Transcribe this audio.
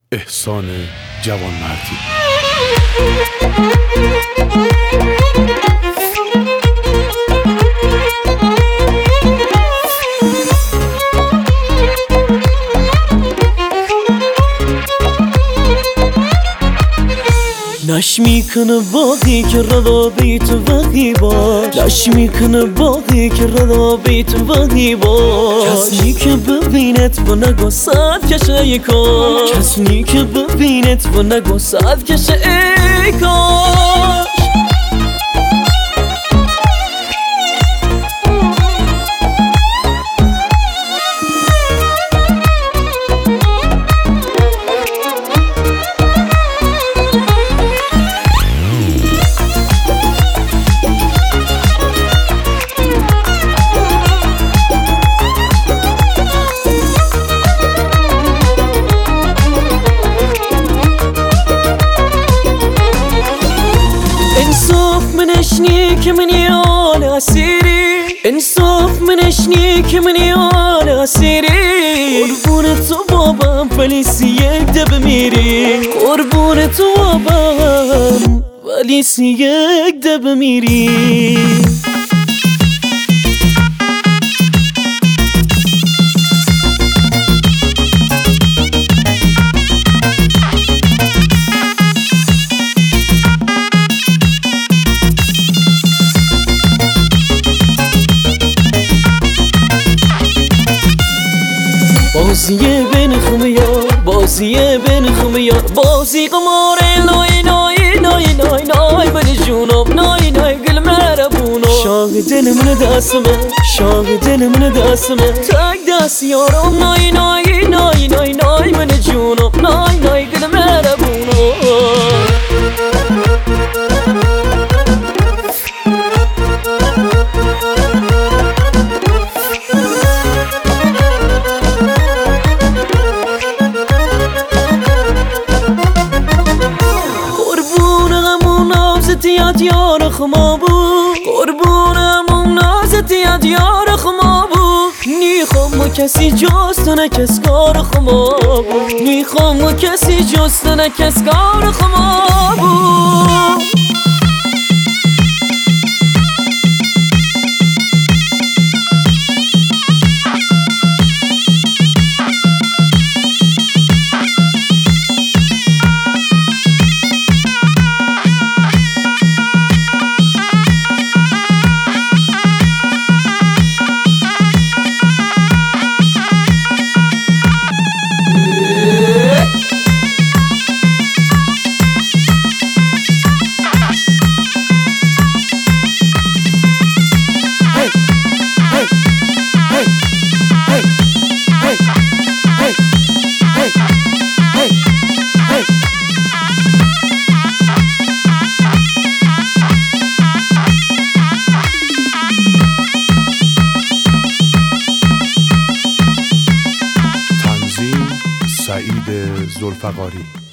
احسان جوانمردی. لش میکنه باقی که رضا بیت وقی باش، لش میکنه باقی که رضا بیت وقی باش. کسی که ببینت و نگو صد کشه ای کاش، کسی که ببینت و نگو صد کشه ای کاش. که من یال اسیری، انصاف منشنی که من یال اسیری. قربون تو بابام ولی یک دب میری، قربون تو بابام ولی یک دب میری. بازیه بین خمیار، بازیه بین خمیار، بازی قماره نای نای نای نای نای بلی جونم نای نای گل مربونو. شاق دل من دستمه، شاق دل من دستمه، تک دست یارم نای نای نای نای نای بلی جونم نای نای گل مربونو. یاد یار خما بود، قربونم نازت یاد یار خما بود. نیخوام و کسی جز تو نکس کار خما بود، نیخوام و کسی جز تو نکس کار خما بود. سعید ذوالفقاری.